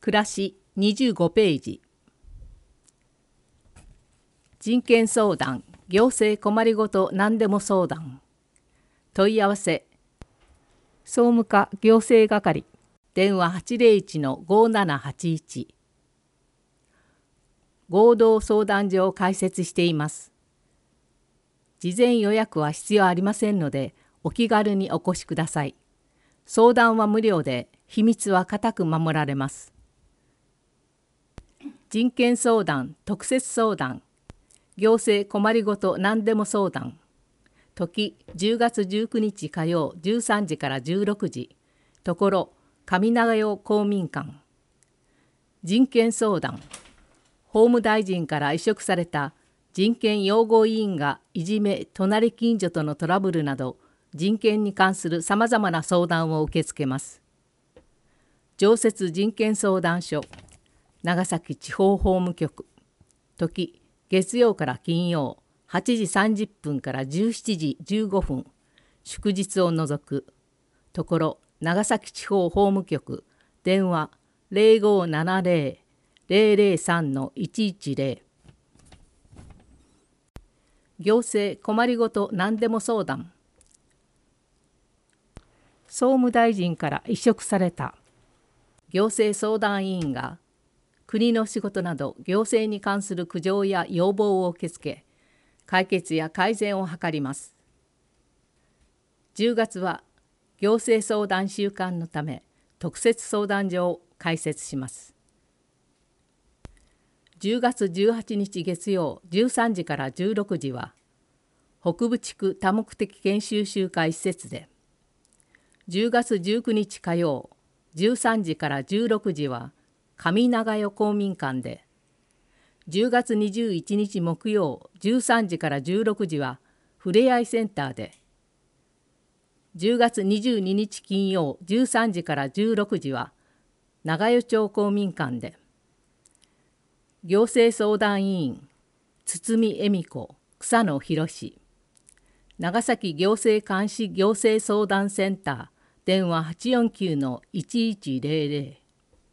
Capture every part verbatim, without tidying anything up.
暮らしにじゅうごページ。人権相談、行政困りごと何でも相談。問い合わせ、総務課行政係、電話はちゼロいちのごななはちいち。合同相談所を開設しています。事前予約は必要ありませんので、お気軽にお越しください。相談は無料で、秘密は固く守られます。人権相談、特設相談、行政困りごと何でも相談。時じゅうがつじゅうくにち火曜じゅうさんじからじゅうろくじ。ところ上長代公民館。人権相談。法務大臣から委嘱された人権擁護委員がいじめ、隣近所とのトラブルなど人権に関するさまざまな相談を受け付けます。常設人権相談所、長崎地方法務局。時月曜から金曜はちじさんじゅっぷんからじゅうしちじじゅうごふん、祝日を除く。ところ長崎地方法務局、電話ゼロごななゼロ ゼロゼロさんのいちいちゼロ。行政困りごと何でも相談。総務大臣から委嘱された行政相談委員が国の仕事など行政に関する苦情や要望を受け付け、解決や改善を図ります。じゅうがつは行政相談週間のため特設相談所を開設します。じゅうがつじゅうはちにち月曜じゅうさんじからじゅうろくじは北部地区多目的研修集会施設で、じゅうがつじゅうくにち火曜じゅうさんじからじゅうろくじは上長代公民館で、じゅうがつにじゅういちにち木曜じゅうさんじからじゅうろくじはふれあいセンターで、じゅうがつにじゅうににち金曜じゅうさんじからじゅうろくじは長代町公民館で、行政相談委員堤恵美子、草野博、長崎行政監視行政相談センター、電話はちよんきゅうのいちいちゼロゼロ。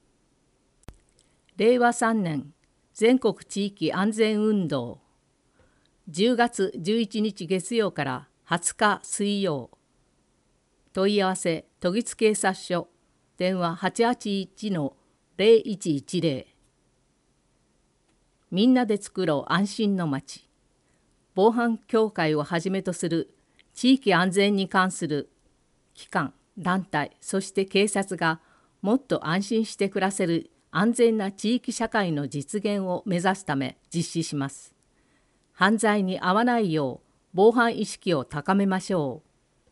れいわさんねん全国地域安全運動。じゅうがつじゅういちにち月曜からはつか水曜。問い合わせ都議津警察署、電話はちはちいちのゼロいちいちゼロ。みんなで作ろう安心のまち。防犯協会をはじめとする地域安全に関する機関、団体、そして警察がもっと安心して暮らせる安全な地域社会の実現を目指すため実施します。犯罪に遭わないよう防犯意識を高めましょう。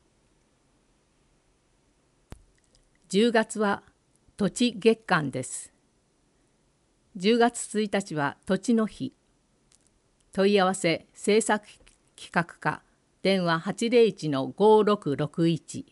じゅうがつは土地月間です。じゅうがつついたちは土地の日。問い合わせ政策企画課、電話はちゼロいちのごろくろくいち。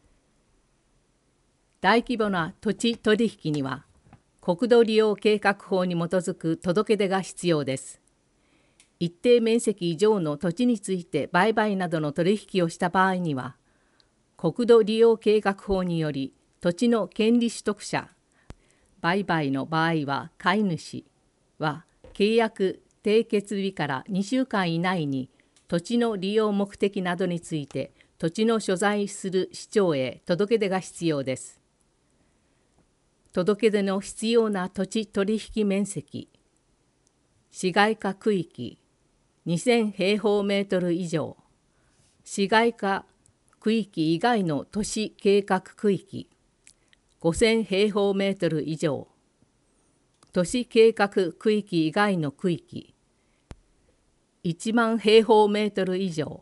大規模な土地取引には国土利用計画法に基づく届け出が必要です。一定面積以上の土地について売買などの取引をした場合には、国土利用計画法により土地の権利取得者、売買の場合は買い主は契約締結日からにしゅうかん以内に土地の利用目的などについて土地の所在する市長へ届け出が必要です。届け出の必要な土地取引面積、市街化区域にせんへいほうメートル以上、市街化区域以外の都市計画区域ごせんへいほうメートル以上、都市計画区域以外の区域いちまんへいほうメートル以上。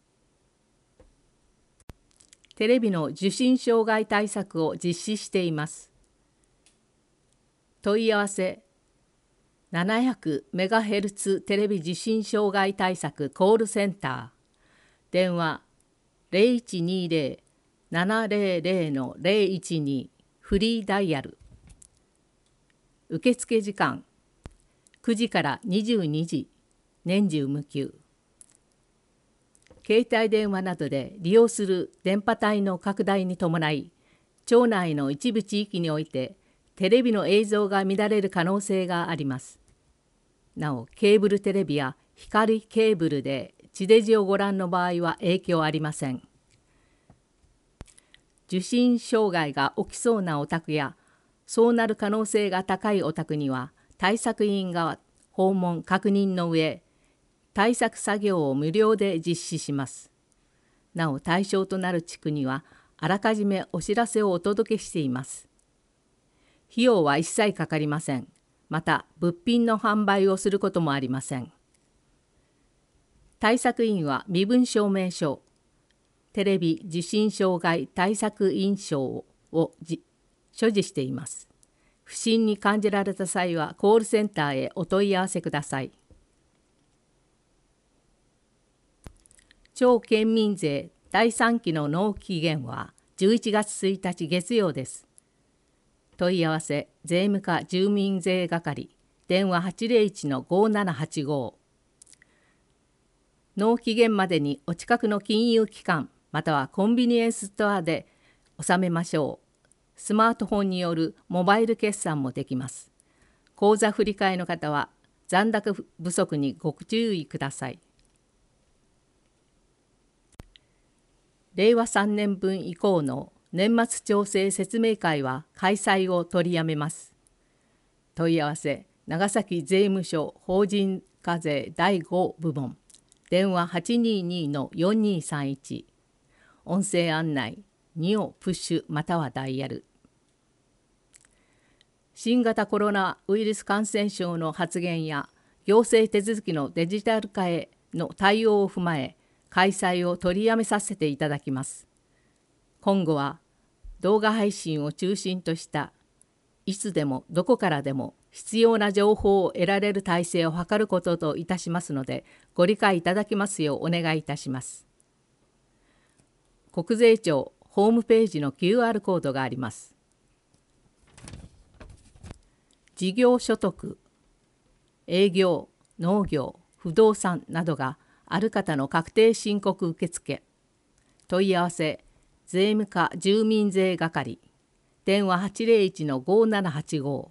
テレビの受信障害対策を実施しています。問い合わせななひゃくメガヘルツ テレビ受信障害対策コールセンター、電話ゼロいちにゼロ ななゼロゼロのゼロいちに、フリーダイヤル。受付時間くじからにじゅうにじ、年中無休。携帯電話などで利用する電波帯の拡大に伴い、町内の一部地域においてテレビの映像が乱れる可能性があります。なお、ケーブルテレビや光ケーブルで地デジをご覧の場合は影響ありません。受信障害が起きそうなお宅や、そうなる可能性が高いお宅には、対策委員が訪問確認の上、対策作業を無料で実施します。なお、対象となる地区には、あらかじめお知らせをお届けしています。費用は一切かかりません。また、物品の販売をすることもありません。対策員は身分証明書、テレビ受信障害対策員証を所持しています。不審に感じられた際はコールセンターへお問い合わせください。超県民税だいさんきの納期限はじゅういちがつついたち月曜です。問い合わせ税務課住民税係電話 はちゼロいちのごーななはちご。納期限までにお近くの金融機関またはコンビニエンスストアで納めましょう。スマートフォンによるモバイル決算もできます。口座振替の方は残高不足にご注意ください。れいわさんねんぶん以降の年末調整説明会は開催を取りやめます。問い合わせ長崎税務署法人課税だいご部門電話 はちにーにーのよんにーさんいち。音声案内にをプッシュまたはダイヤル。新型コロナウイルス感染症の発現や行政手続きのデジタル化への対応を踏まえ、開催を取りやめさせていただきます。今後は動画配信を中心としたいつでもどこからでも必要な情報を得られる体制を図ることといたしますので、ご理解いただきますようお願いいたします。国税庁ホームページの キューアール コードがあります。事業所得、営業、農業、不動産などがある方の確定申告受付。問い合わせ税務課住民税係電話 はちゼロいちのごーななはちご。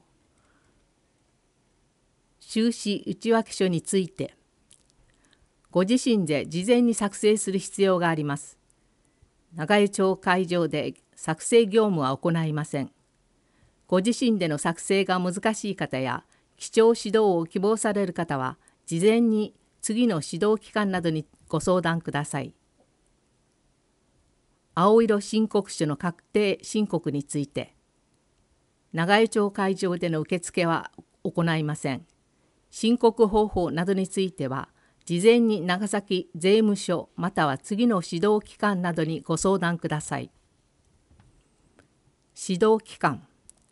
収支内訳書についてご自身で事前に作成する必要があります。長湯町会場で作成業務は行いません。ご自身での作成が難しい方や基調指導を希望される方は事前に次の指導機関などにご相談ください。青色申告書の確定申告について長湯町会場での受付は行いません。申告方法などについては事前に長崎税務署または次の指導機関などにご相談ください。指導機関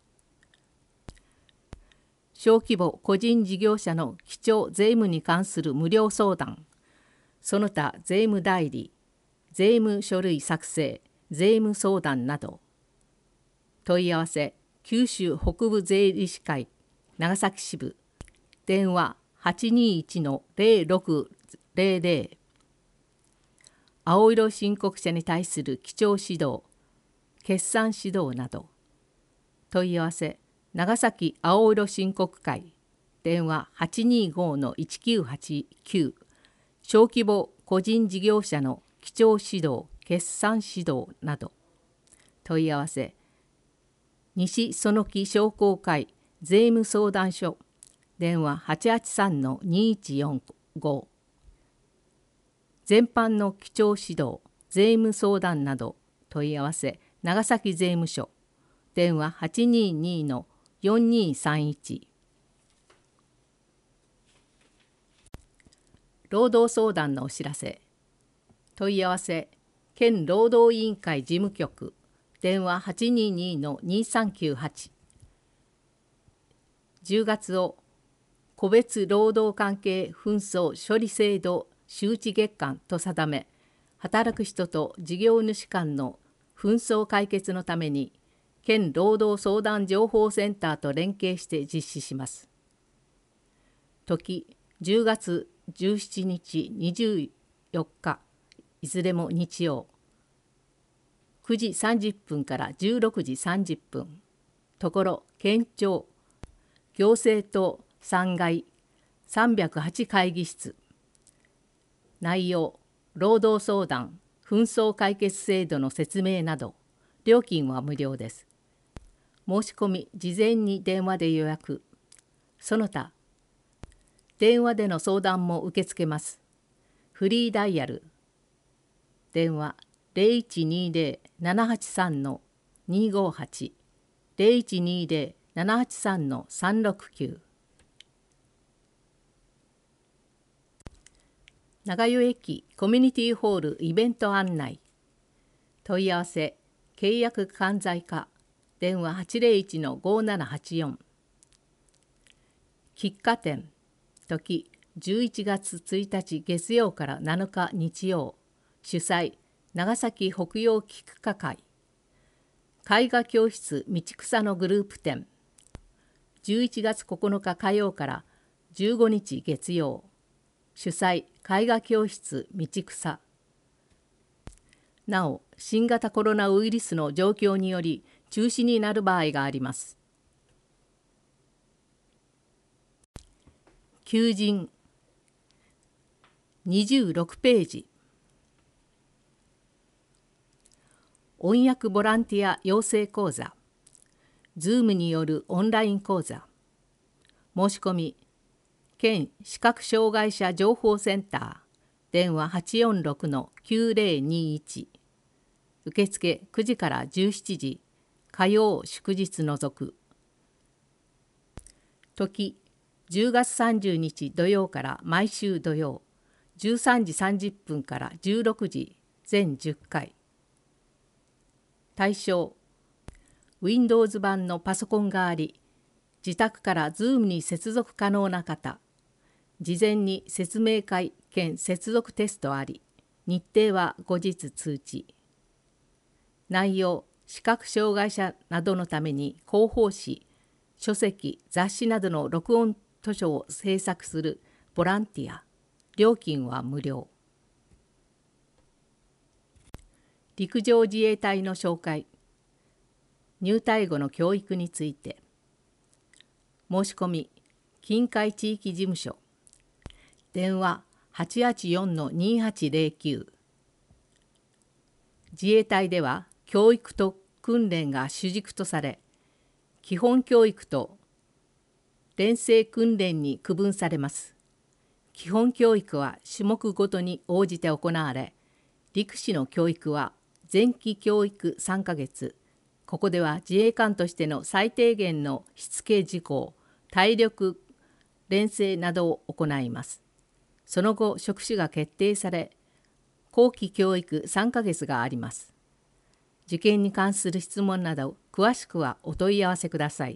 小規模個人事業者の基調税務に関する無料相談、その他税務代理、税務書類作成、税務相談など。問い合わせ九州北部税理士会長崎支部電話 はちにーいちのぜろろくぜろぜろ。青色申告者に対する基調指導、決算指導など。問い合わせ長崎青色申告会電話 はちにーごのいちきゅうはちきゅう。小規模個人事業者の基調指導、決算指導など。問い合わせ西園木商工会税務相談所電話 はちはちさんのにいちよんご。全般の基調指導、税務相談など問い合わせ長崎税務署電話 はちにーにーのよんにーさんいち。労働相談のお知らせ。問い合わせ県労働委員会事務局電話 はちにーにーのにさんきゅうはち。じゅうがつを個別労働関係紛争処理制度周知月間と定め、働く人と事業主間の紛争解決のために県労働相談情報センターと連携して実施します。時じゅうがつじゅうしちにちにじゅうよっかいずれも日曜くじさんじゅっぷんからじゅうろくじさんじゅっぷん。ところ県庁行政とさんがいさんびゃくはち会議室。内容、労働相談、紛争解決制度の説明など。料金は無料です。申し込み、事前に電話で予約。その他、電話での相談も受け付けます。フリーダイヤル。電話 ゼロいちにゼロ ななはちさん にごはち ゼロいちにゼロ ななはちさん さんろくきゅう。長湯駅コミュニティホールイベント案内。問い合わせ、契約管財課、電話 はちゼロいちのごななはちよん。喫茶店、時じゅういちがつついたち月曜からなのか日曜。主催、長崎北洋菊花会。絵画教室道草のグループ展。じゅういちがつここのか火曜からじゅうごにち月曜。主催、絵画教室道草。なお、新型コロナウイルスの状況により中止になる場合があります。求人にじゅうろくページ。翻訳ボランティア養成講座。Zoom によるオンライン講座。申し込み、県視覚障害者情報センター、電話 はちよんろくのきゅうゼロにいち。受付くじからじゅうしちじ、火曜祝日除く。時、じゅうがつさんじゅうにち土曜から毎週土曜、じゅうさんじさんじゅっぷんからじゅうろくじ、全じゅっかい。対象、Windows 版のパソコンがあり、自宅から Zoom に接続可能な方、事前に説明会兼接続テストあり、日程は後日通知。内容、視覚障害者などのために広報誌、書籍、雑誌などの録音図書を制作するボランティア。料金は無料。陸上自衛隊の紹介。入隊後の教育について。申し込み、近海地域事務所。電話 はちはちよんのにはちゼロきゅう。自衛隊では教育と訓練が主軸とされ、基本教育と連成訓練に区分されます。基本教育は種目ごとに応じて行われ、陸士の教育は前期教育さんかげつ、ここでは自衛官としての最低限のしつけ事項、体力連成などを行います。その後、職種が決定され、後期教育さんかげつがあります。受験に関する質問など、詳しくはお問い合わせください。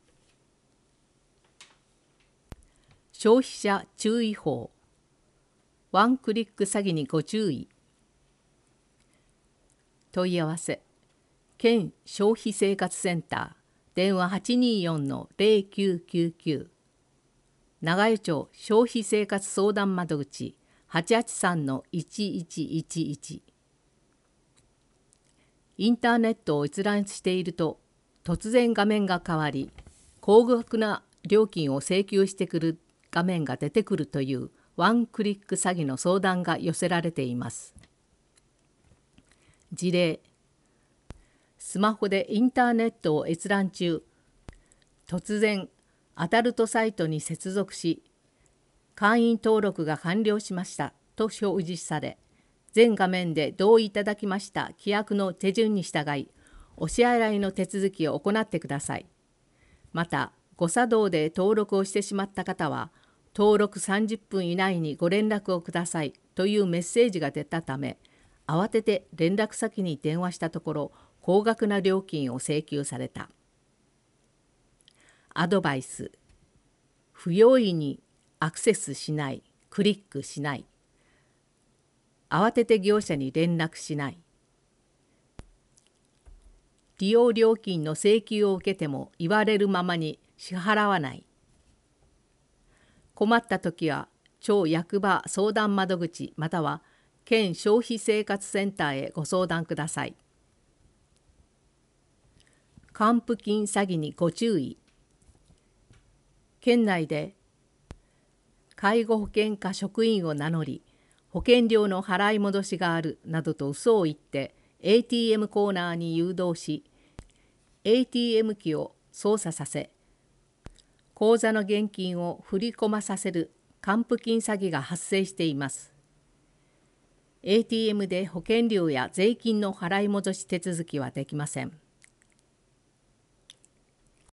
消費者注意報。ワンクリック詐欺にご注意。問い合わせ。県消費生活センター、電話 はちによんのゼロきゅうきゅうきゅう。長湯町消費生活相談窓口 はちはちさんのいちいちいちいち。インターネットを閲覧していると、突然画面が変わり、高額な料金を請求してくる画面が出てくるというワンクリック詐欺の相談が寄せられています。事例、スマホでインターネットを閲覧中、突然アダルトサイトに接続し、会員登録が完了しましたと表示され、全画面で同意いただきました規約の手順に従い、お支払いの手続きを行ってください。また、誤作動で登録をしてしまった方は、登録さんじゅっぷん以内にご連絡をくださいというメッセージが出たため、慌てて連絡先に電話したところ、高額な料金を請求された。アドバイス。不用意にアクセスしない、クリックしない。慌てて業者に連絡しない。利用料金の請求を受けても言われるままに支払わない。困ったときは、町役場相談窓口または県消費生活センターへご相談ください。 還付金詐欺にご注意。県内で介護保険課職員を名乗り、保険料の払い戻しがあるなどと嘘を言って エーティーエム コーナーに誘導し、エーティーエム 機を操作させ、口座の現金を振り込まさせる還付金詐欺が発生しています。エーティーエム で保険料や税金の払い戻し手続きはできません。